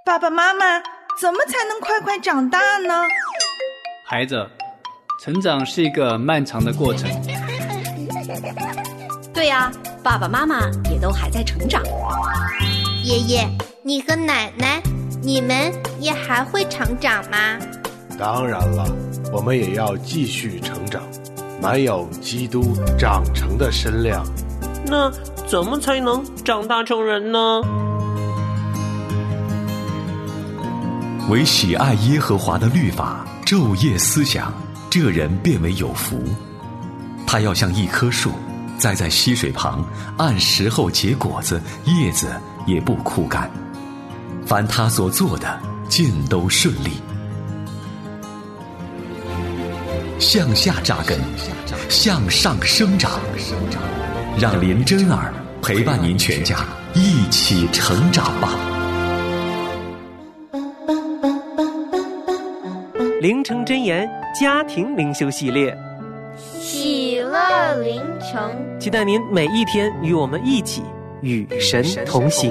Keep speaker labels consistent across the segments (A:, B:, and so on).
A: 爸爸妈妈，怎么才能快快长大呢？
B: 孩子，成长是一个漫长的过程。
C: 对呀，爸爸妈妈也都还在成长。
D: 爷爷，你和奶奶，你们也还会成长吗？
E: 当然了，我们也要继续成长，满有基督长成的身量。
F: 那怎么才能长大成人呢？
G: 唯喜爱耶和华的律法，昼夜思想，这人便为有福。他要像一棵树，栽在溪水旁，按时候结果子，叶子也不枯干。凡他所做的，尽都顺利。向下扎根，向上生长，让林真儿陪伴您全家一起成长吧。
F: 灵城真言家庭灵修系列，
D: 喜乐灵城，
F: 期待您每一天与我们一起与神同行。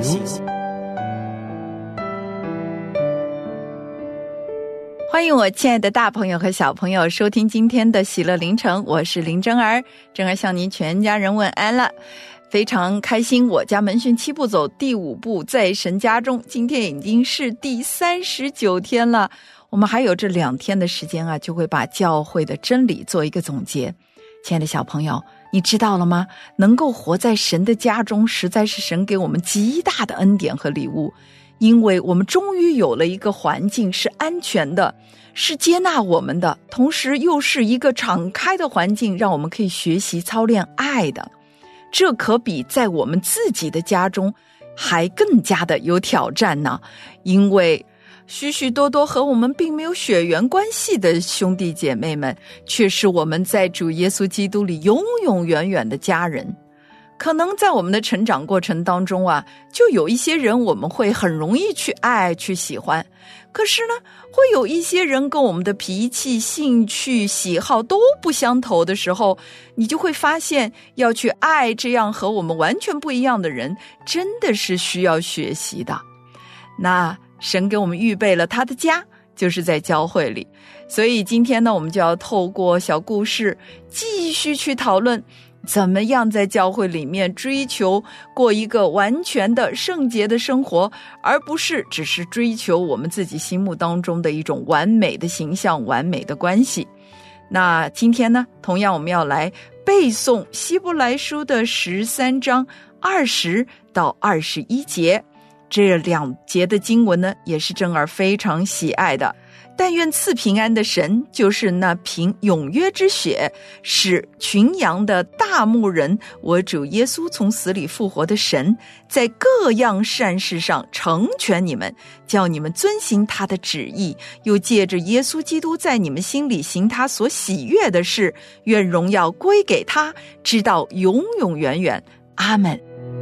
A: 欢迎我亲爱的大朋友和小朋友收听今天的喜乐灵城，我是林真儿，真儿向您全家人问安了。非常开心，我家门训7步走第5步在神家中，今天已经是第39天了。我们还有这2天的时间啊，就会把教会的真理做一个总结。亲爱的小朋友，你知道了吗？能够活在神的家中，实在是神给我们极大的恩典和礼物，因为我们终于有了一个环境是安全的，是接纳我们的，同时又是一个敞开的环境，让我们可以学习操练爱的。这可比在我们自己的家中还更加的有挑战呢，因为许许多多和我们并没有血缘关系的兄弟姐妹们，却是我们在主耶稣基督里永永远远的家人。可能在我们的成长过程当中啊，就有一些人我们会很容易去爱去喜欢，可是呢，会有一些人跟我们的脾气、兴趣、喜好都不相投的时候，你就会发现要去爱这样和我们完全不一样的人，真的是需要学习的。那神给我们预备了他的家，就是在教会里。所以今天呢，我们就要透过小故事继续去讨论怎么样在教会里面追求过一个完全的圣洁的生活，而不是只是追求我们自己心目当中的一种完美的形象、完美的关系。那今天呢，同样我们要来背诵希伯来书的13章20到21节。这2节的经文呢，也是真儿非常喜爱的。但愿赐平安的神，就是那凭永约之血使群羊的大牧人，我主耶稣从死里复活的神，在各样善事上成全你们，叫你们遵行他的旨意，又借着耶稣基督在你们心里行他所喜悦的事，愿荣耀归给他，直到永永远远。阿们。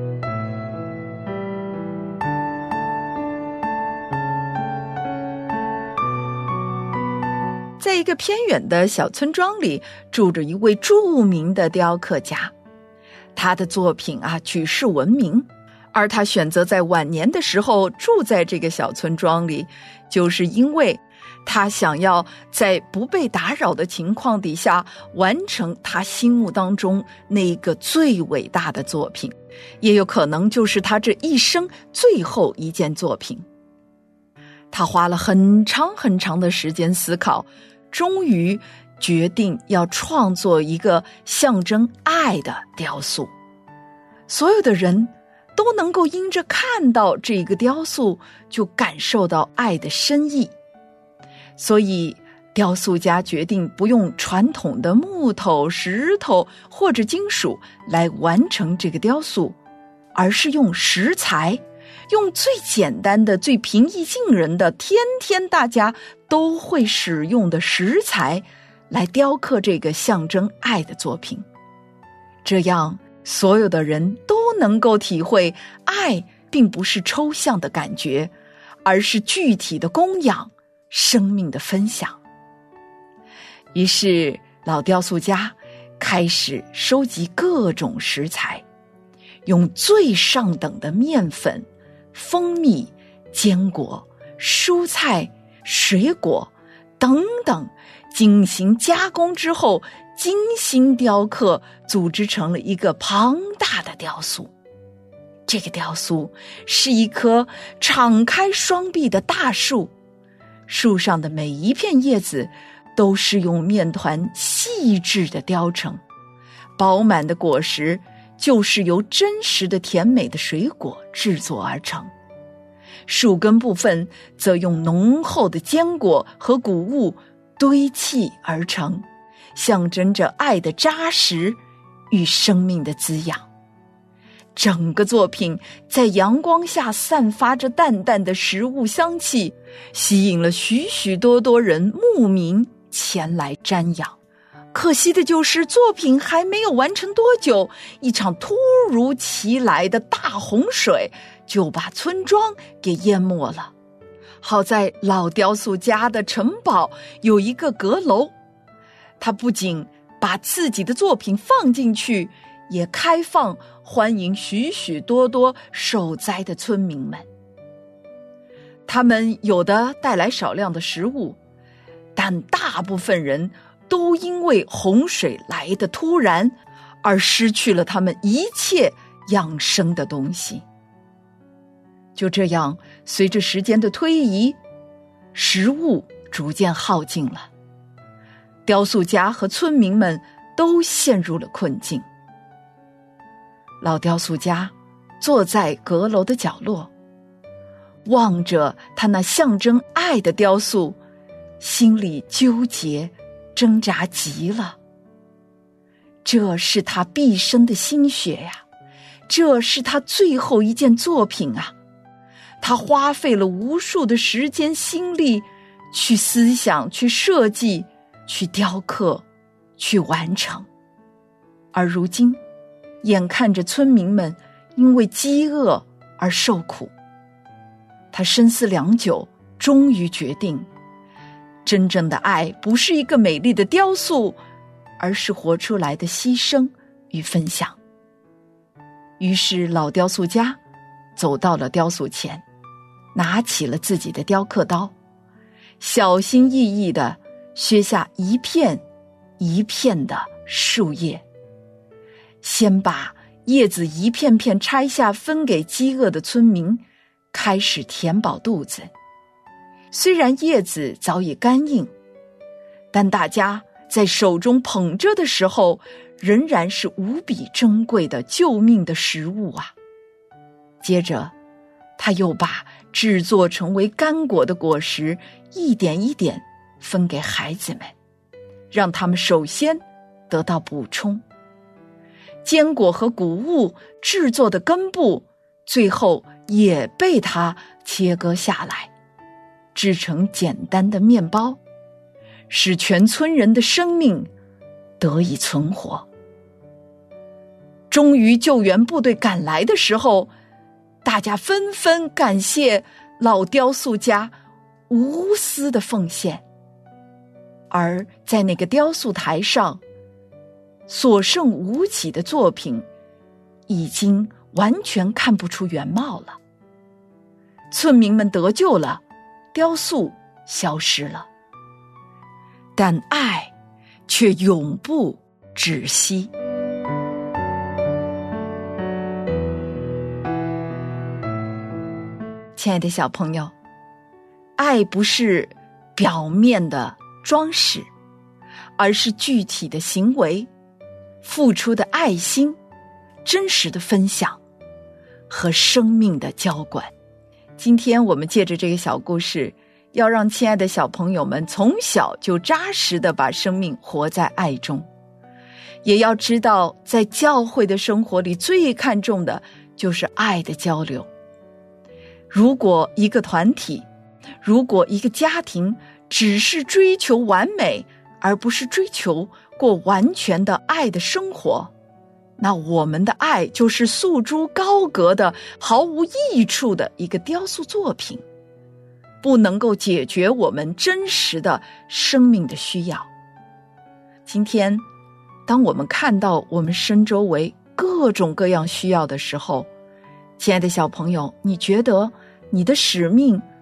A: 在一个偏远的小村庄里，住着一位著名的雕刻家，他的作品啊举世闻名，而他选择在晚年的时候住在这个小村庄里，就是因为他想要在不被打扰的情况底下完成他心目当中那个最伟大的作品，也有可能就是他这一生最后一件作品。他花了很长很长的时间思考，终于决定要创作一个象征爱的雕塑。所有的人都能够因着看到这个雕塑，就感受到爱的深意。所以雕塑家决定不用传统的木头、石头或者金属来完成这个雕塑，而是用石材，用最简单的、最平易近人的、天天大家都会使用的石材来雕刻这个象征爱的作品。这样所有的人都能够体会，爱并不是抽象的感觉，而是具体的供养，生命的分享。于是老雕塑家开始收集各种食材，用最上等的面粉、蜂蜜、坚果、 蔬菜、水果等等进行加工之后，精心雕刻，组织成了一个庞大的雕塑。这个雕塑是一棵敞开双臂的大树，树上的每一片叶子都是用面团细致地雕成，饱满的果实就是由真实的甜美的水果制作而成，树根部分则用浓厚的坚果和谷物堆砌而成，象征着爱的扎实与生命的滋养。整个作品在阳光下散发着淡淡的食物香气，吸引了许许多多人慕名前来瞻仰。可惜的就是作品还没有完成多久，一场突如其来的大洪水就把村庄给淹没了。好在老雕塑家的城堡有一个阁楼，他不仅把自己的作品放进去，也开放欢迎许许多多受灾的村民们。他们有的带来少量的食物，但大部分人都因为洪水来得突然而失去了他们一切养生的东西。就这样，随着时间的推移，食物逐渐耗尽了，雕塑家和村民们都陷入了困境。老雕塑家坐在阁楼的角落，望着他那象征爱的雕塑，心里纠结挣扎极了。这是他毕生的心血呀，这是他最后一件作品啊！他花费了无数的时间心力去思想，去设计，去雕刻，去完成。而如今眼看着村民们因为饥饿而受苦，他深思良久，终于决定，真正的爱不是一个美丽的雕塑，而是活出来的牺牲与分享。于是老雕塑家走到了雕塑前，拿起了自己的雕刻刀，小心翼翼地削下一片一片的树叶，先把叶子一片片拆下，分给饥饿的村民，开始填饱肚子。虽然叶子早已干硬，但大家在手中捧着的时候，仍然是无比珍贵的救命的食物啊。接着他又把制作成为干果的果实一点一点分给孩子们，让他们首先得到补充。坚果和谷物制作的根部最后也被他切割下来，制成简单的面包，使全村人的生命得以存活。终于救援部队赶来的时候，大家纷纷感谢老雕塑家无私的奉献。而在那个雕塑台上，所剩无几的作品已经完全看不出原貌了。村民们得救了，雕塑消失了，但爱却永不止息。亲爱的小朋友，爱不是表面的装饰，而是具体的行为，付出的爱心，真实的分享和生命的浇灌。今天我们借着这个小故事，要让亲爱的小朋友们从小就扎实的把生命活在爱中，也要知道在教会的生活里最看重的就是爱的交流。如果一个团体，如果一个家庭只是追求完美，而不是追求过完全的爱的生活，那我们的爱就是束诸高阁的毫无益处的一个雕塑作品，不能够解决我们真实的生命的需要。今天当我们看到我们身周围各种各样需要的时候，亲爱的小朋友，你觉得你的使命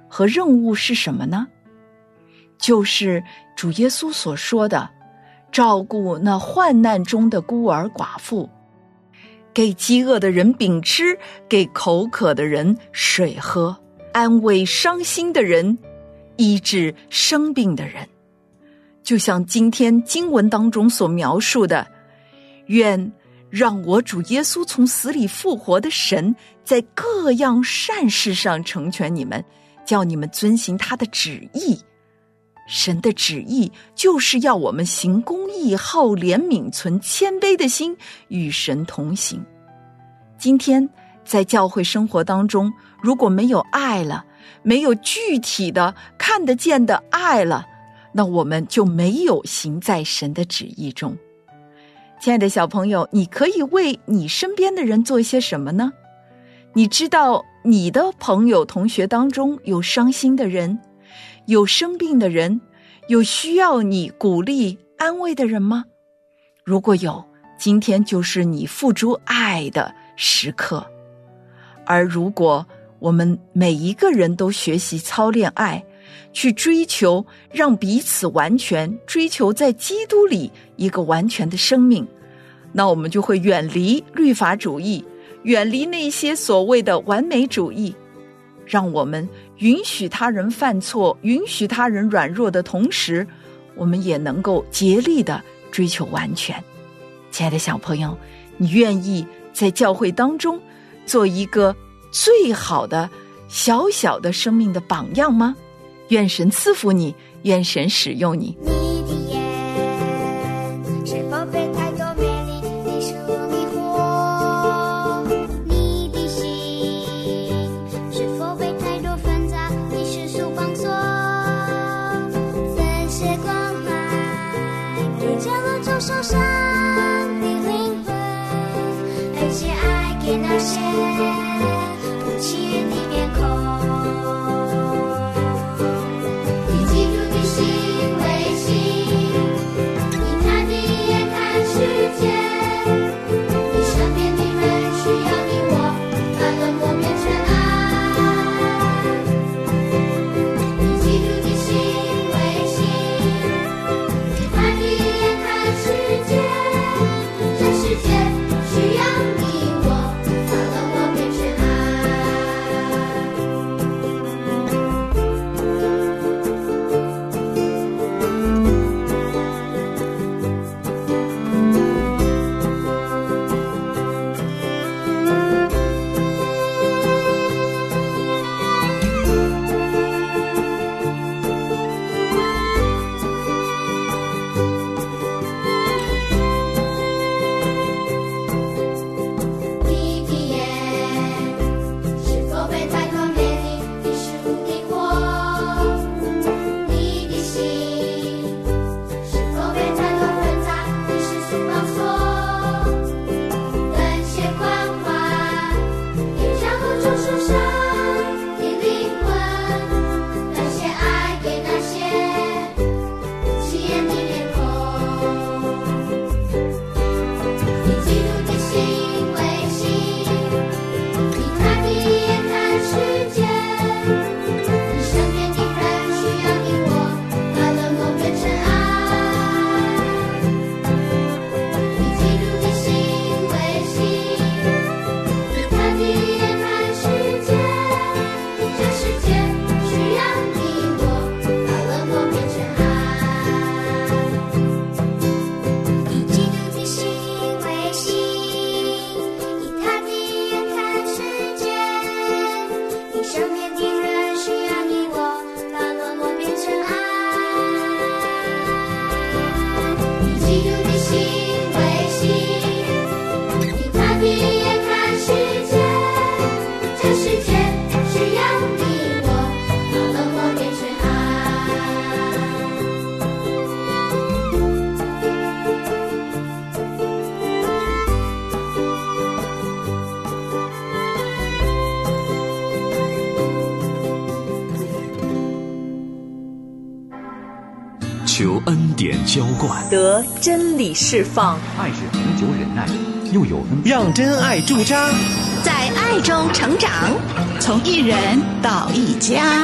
A: 和任务是什么呢？就是主耶稣所说的，照顾那患难中的孤儿寡妇，给饥饿的人饼吃，给口渴的人水喝，安慰伤心的人，医治生病的人。就像今天经文当中所描述的，愿让我主耶稣从死里复活的神，在各样善事上成全你们，叫你们遵行他的旨意。神的旨意就是要我们行公义、好怜悯、存谦卑的心，与神同行。今天在教会生活当中，如果没有爱了，没有具体的看得见的爱了，那我们就没有行在神的旨意中。亲爱的小朋友，你可以为你身边的人做一些什么呢？你知道你的朋友同学当中有伤心的人，有生病的人，有需要你鼓励安慰的人吗？如果有，今天就是你付诸爱的时刻。而如果我们每一个人都学习操练爱，去追求让彼此完全，追求在基督里一个完全的生命，那我们就会远离律法主义，远离那些所谓的完美主义，让我们允许他人犯错，允许他人软弱的同时，我们也能够竭力的追求完全。亲爱的小朋友，你愿意在教会当中做一个最好的小小的生命的榜样吗？愿神赐福你，愿神使用你。
H: 你的眼是否被太多美丽的事物迷惑？你的心是否被太多纷杂的世俗绑锁？分些关怀给角落中受伤的灵魂，分些爱给那些不起眼的面孔。
G: 求恩典浇灌，
I: 得真理释放。
J: 爱是恒久忍耐，又有恩，
F: 让真爱驻扎，
K: 在爱中成长，从一人到一家。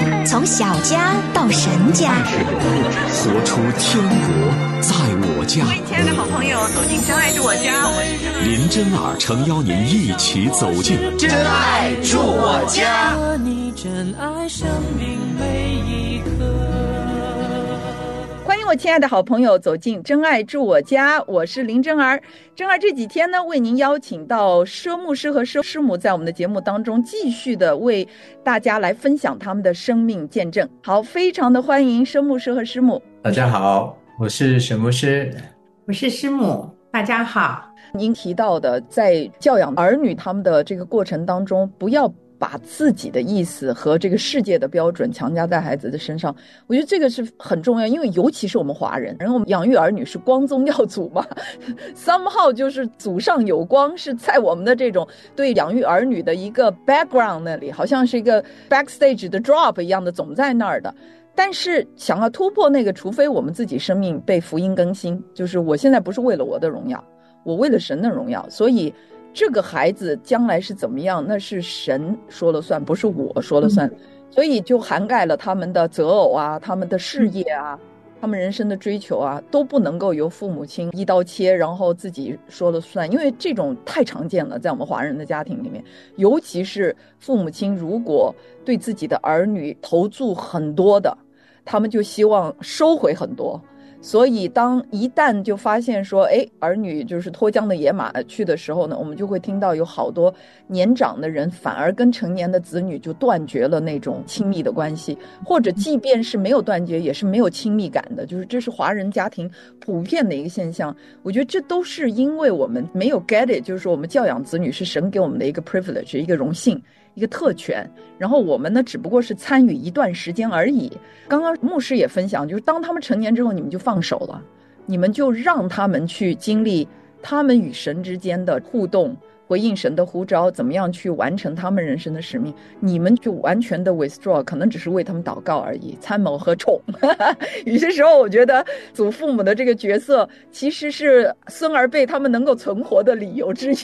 C: 从小家到神家，
G: 活出天国在我家。
A: 各位亲爱的好朋友，走进真爱住我家，我是
G: 林真儿诚邀您一起走进
K: 真爱住我家。
F: 你真爱生命每一刻。
A: 欢迎我亲爱的好朋友走进真爱住我家，我是林真儿。真儿这几天呢，为您邀请到佘牧师和佘师母在我们的节目当中继续的为大家来分享他们的生命见证。好，非常的欢迎佘牧师和师母。
L: 大家好，我是佘牧师，
M: 我是师母，大家好。
A: 您提到的在教养儿女他们的这个过程当中，不要把自己的意思和这个世界的标准强加在孩子的身上，我觉得这个是很重要，因为尤其是我们华人，然后我们养育儿女是光宗耀祖嘛somehow 就是祖上有光，是在我们的这种对养育儿女的一个 background 那里，好像是一个 backstage 的 drop 一样的，总在那儿的。但是想要突破那个，除非我们自己生命被福音更新，就是我现在不是为了我的荣耀，我为了神的荣耀，所以这个孩子将来是怎么样，那是神说了算，不是我说了算。所以就涵盖了他们的择偶啊，他们的事业啊，他们人生的追求啊，都不能够由父母亲一刀切，然后自己说了算。因为这种太常见了，在我们华人的家庭里面，尤其是父母亲如果对自己的儿女投注很多的，他们就希望收回很多。所以当一旦就发现说儿女就是脱缰的野马去的时候呢，我们就会听到有好多年长的人反而跟成年的子女就断绝了那种亲密的关系，或者即便是没有断绝也是没有亲密感的，就是这是华人家庭普遍的一个现象。我觉得这都是因为我们没有 get it， 就是说我们教养子女是神给我们的一个 privilege， 一个荣幸，一个特权，然后我们呢只不过是参与一段时间而已。刚刚牧师也分享，就是当他们成年之后，你们就放手了，你们就让他们去经历他们与神之间的互动，回应神的呼召，怎么样去完成他们人生的使命，你们就完全的 withdraw， 可能只是为他们祷告而已，参谋和宠有些时候我觉得祖父母的这个角色其实是孙儿辈他们能够存活的理由之一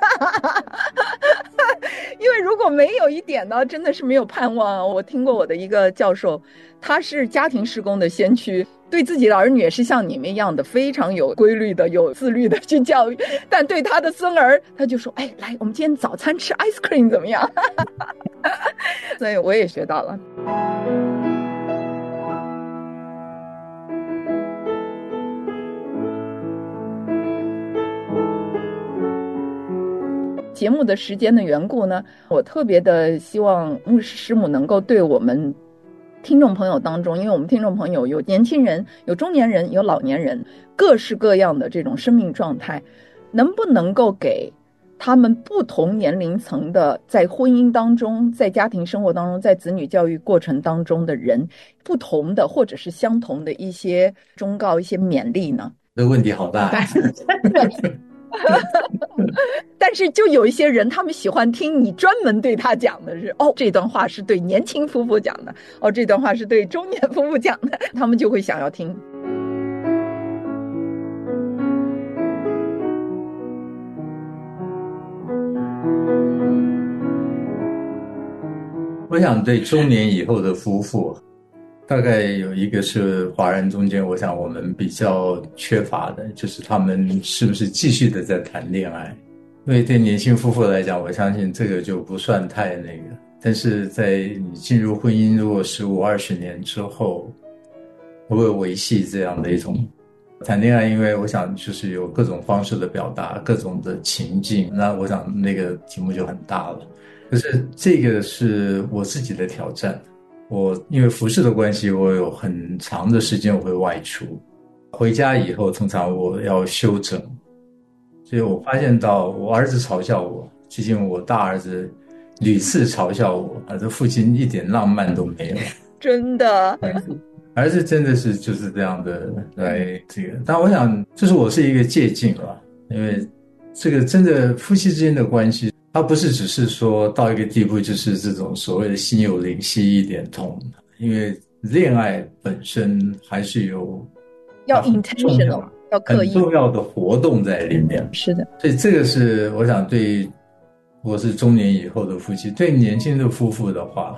A: 因为如果没有一点呢，真的是没有盼望啊。我听过我的一个教授，他是家庭事工的先驱，对自己的儿女也是像你们一样的非常有规律的有自律的去教育，但对他的孙儿他就说来我们今天早餐吃 ice cream 怎么样所以我也学到了。节目的时间的缘故呢，我特别的希望牧师师母能够对我们听众朋友当中，因为我们听众朋友有年轻人，有中年人，有老年人，各式各样的这种生命状态，能不能够给他们不同年龄层的在婚姻当中，在家庭生活当中，在子女教育过程当中的人，不同的或者是相同的一些忠告，一些勉励呢？
L: 这个问题好大
A: 但是就有一些人，他们喜欢听你专门对他讲的是这段话是对年轻夫妇讲的，这段话是对中年夫妇讲的，他们就会想要听。
L: 我想对中年以后的夫妇，大概有一个是华人中间我想我们比较缺乏的，就是他们是不是继续的在谈恋爱。因为对年轻夫妇来讲，我相信这个就不算太那个，但是在你进入婚姻如果15、20年之后，会不会维系这样的一种谈恋爱？因为我想就是有各种方式的表达，各种的情境，那我想那个题目就很大了。可是这个是我自己的挑战，我因为服事的关系，我有很长的时间我会外出，回家以后通常我要休整，所以我发现到我儿子嘲笑我，最近我大儿子屡次嘲笑我，这父亲一点浪漫都没有
A: 真的
L: 儿子真的是就是这样的来这个，但我想这是我是一个借鉴了，因为这个真的夫妻之间的关系，它不是只是说到一个地步就是这种所谓的心有灵犀一点通，因为恋爱本身还是有
A: 要 intentional， 要刻意
L: 很重要的活动在里面。
A: 是的，
L: 所以这个是我想对我是中年以后的夫妻，对年轻的夫妇的话，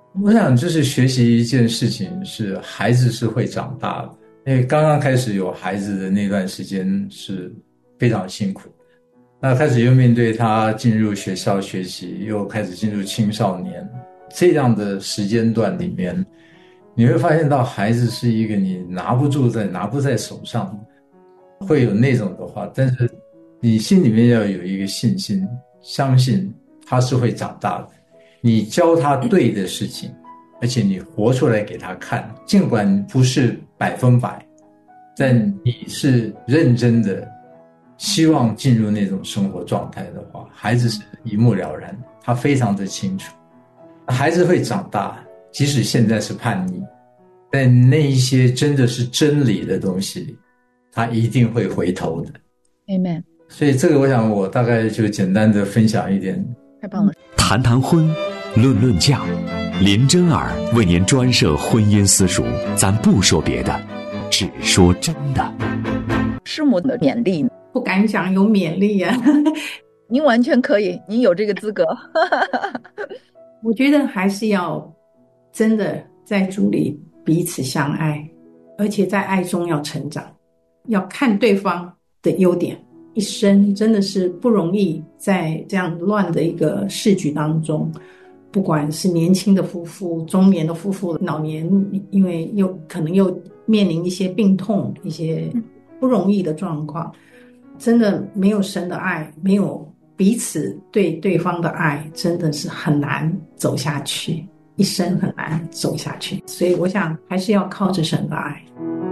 L: 我想就是学习一件事情是孩子是会长大的，因为刚刚开始有孩子的那段时间是非常辛苦，那开始又面对他进入学校学习，又开始进入青少年，这样的时间段里面，你会发现到孩子是一个你拿不在手上，会有那种的话，但是你心里面要有一个信心，相信他是会长大的。你教他对的事情，而且你活出来给他看，尽管不是100%，但你是认真的希望进入那种生活状态的话，孩子是一目了然，他非常的清楚。孩子会长大，即使现在是叛逆，但那一些真的是真理的东西，他一定会回头的。
A: Amen。
L: 所以这个我想我大概就简单的分享一点。
A: 太棒了。
G: 谈谈婚，论论嫁，林真儿为您专设婚姻私塾，咱不说别的，只说真的。
A: 师母的勉励，
M: 不敢讲有勉励啊。
A: 您完全可以，您有这个资格。
M: 我觉得还是要真的在主里彼此相爱，而且在爱中要成长，要看对方的优点。一生真的是不容易，在这样乱的一个世局当中，不管是年轻的夫妇、中年的夫妇、老年，因为可能又面临一些病痛、一些不容易的状况，真的没有神的爱，没有彼此对对方的爱，真的是很难走下去，一生很难走下去。所以我想还是要靠着神的爱。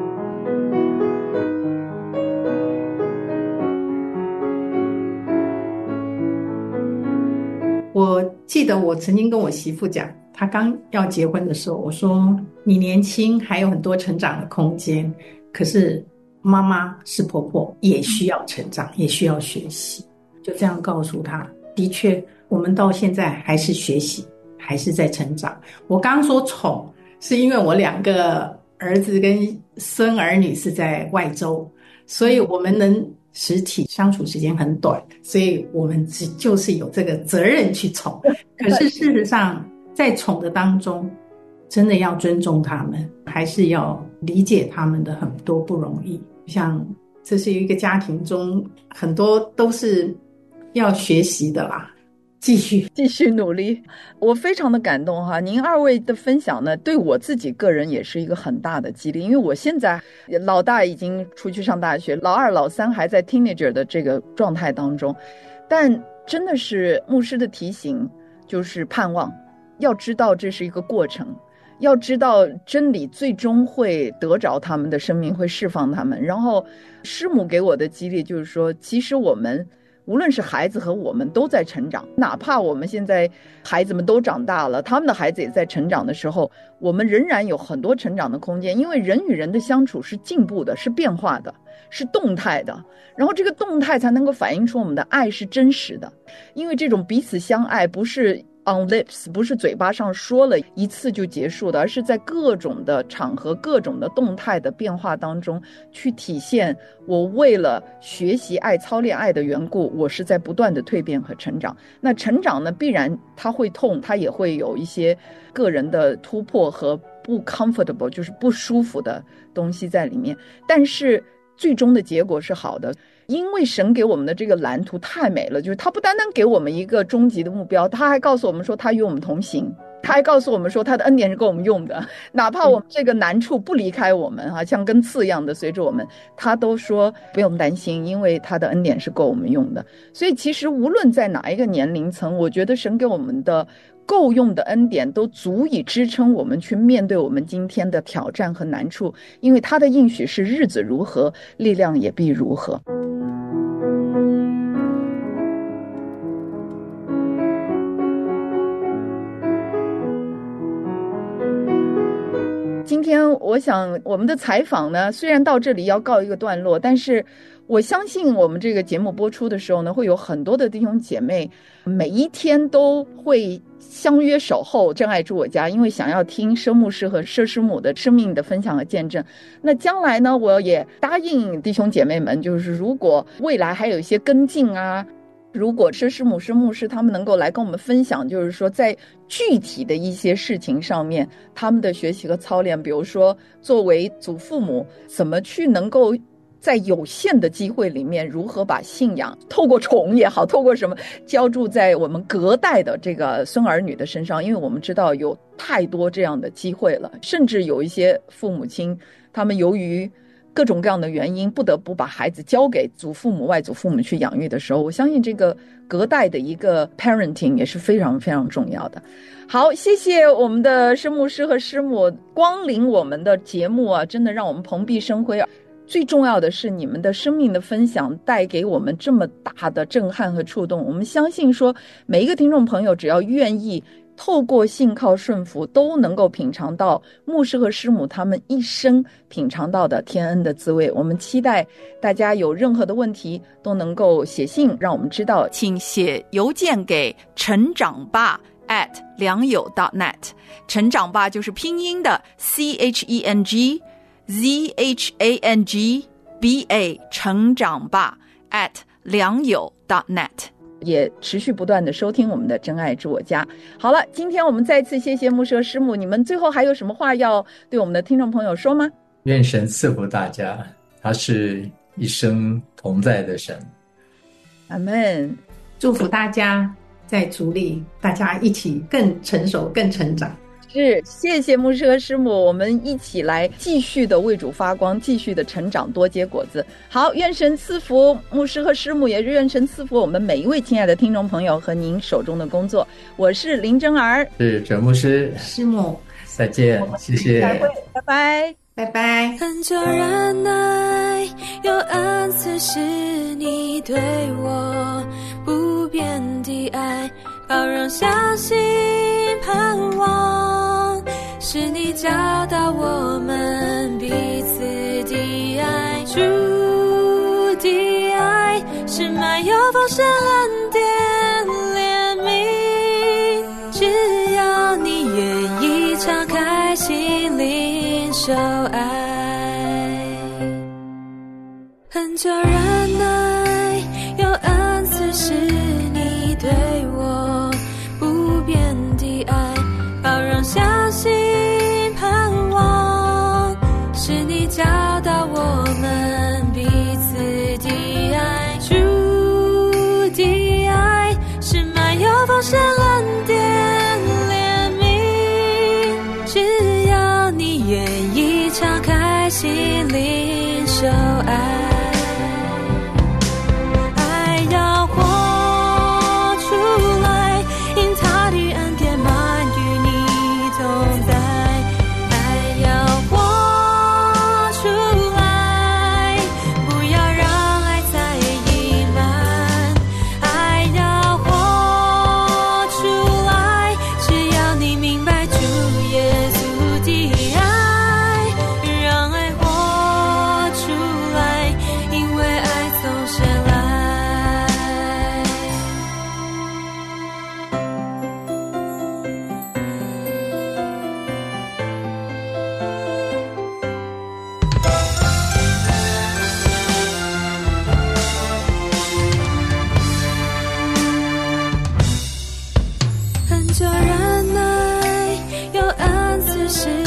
M: 我记得我曾经跟我媳妇讲，她刚要结婚的时候，我说你年轻还有很多成长的空间，可是妈妈是婆婆也需要成长，也需要学习。就这样告诉她，的确我们到现在还是学习，还是在成长。我刚说宠，是因为我2个儿子跟孙儿女是在外州，所以我们能实体相处时间很短，所以我们就是有这个责任去宠。可是事实上在宠的当中，真的要尊重他们，还是要理解他们的很多不容易。像这是一个家庭中很多都是要学习的啦，继续
A: 努力。我非常的感动哈，您2位的分享呢，对我自己个人也是一个很大的激励。因为我现在老大已经出去上大学，老2老3还在 teenager 的这个状态当中，但真的是牧师的提醒，就是盼望要知道这是一个过程，要知道真理最终会得着他们的生命，会释放他们。然后师母给我的激励就是说，其实我们无论是孩子和我们都在成长，哪怕我们现在孩子们都长大了，他们的孩子也在成长的时候，我们仍然有很多成长的空间。因为人与人的相处是进步的，是变化的，是动态的，然后这个动态才能够反映出我们的爱是真实的。因为这种彼此相爱不是on lips， 不是嘴巴上说了一次就结束的，而是在各种的场合、各种的动态的变化当中去体现。我为了学习爱、操练爱的缘故，我是在不断的蜕变和成长。那成长呢，必然它会痛，它也会有一些个人的突破和不 comfortable， 就是不舒服的东西在里面。但是最终的结果是好的。因为神给我们的这个蓝图太美了，就是他不单单给我们一个终极的目标，他还告诉我们说他与我们同行，他还告诉我们说他的恩典是够我们用的，哪怕我们这个难处不离开我们像根刺一样的随着我们，他都说不用担心，因为他的恩典是够我们用的。所以其实无论在哪一个年龄层，我觉得神给我们的够用的恩典都足以支撑我们去面对我们今天的挑战和难处，因为他的应许是日子如何，力量也必如何。今天我想我们的采访呢，虽然到这里要告一个段落，但是我相信我们这个节目播出的时候呢，会有很多的弟兄姐妹每一天都会相约守候真爱住我家，因为想要听佘牧师和佘师母的生命的分享和见证。那将来呢，我也答应弟兄姐妹们，就是如果未来还有一些跟进如果是师母、师牧师他们能够来跟我们分享，就是说在具体的一些事情上面，他们的学习和操练，比如说作为祖父母，怎么去能够在有限的机会里面，如何把信仰透过宠也好，透过什么浇筑在我们隔代的这个孙儿女的身上。因为我们知道有太多这样的机会了，甚至有一些父母亲他们由于各种各样的原因不得不把孩子交给祖父母、外祖父母去养育的时候，我相信这个隔代的一个 parenting 也是非常非常重要的。好，谢谢我们的师牧师和师母光临我们的节目啊，真的让我们蓬荜生辉。最重要的是你们的生命的分享带给我们这么大的震撼和触动。我们相信说每一个听众朋友只要愿意透过信靠顺服，都能够品尝到牧师和师母他们一生品尝到的天恩的滋味。我们期待大家有任何的问题都能够写信让我们知道，请写邮件给成长吧良友 .net。 成长吧就是拼音的 CHENGZHANGBA， 成长吧良友 .net，也持续不断的收听我们的真爱住我家。好了，今天我们再次谢谢牧师和师母，你们最后还有什么话要对我们的听众朋友说吗？
L: 愿神赐福大家，他是一生同在的神。
A: 阿们。
M: 祝福大家在主里，大家一起更成熟、更成长。
A: 是，谢谢牧师和师母，我们一起来继续的为主发光，继续的成长，多结果子。好，愿神赐福牧师和师母，也愿神赐福我们每一位亲爱的听众朋友和您手中的工作。我是林真儿，
L: 是陈牧师，
M: 师母，
L: 再见，谢谢，
A: 再会，拜拜，
M: 拜拜。
N: 很久忍耐，有恩赐是你对我不变的爱，包容、相信、盼望，是你教导我们彼此的爱。主的爱是满有丰盛恩典怜悯，只要你愿意敞开心领受爱。很久忍耐，有恩赐是你对我不变的爱，包容、相信、盼望，是你教导我们彼此的爱。主的爱是满有丰盛恩典怜悯，只要你愿意敞开心领受爱。很久忍耐，有恩赐是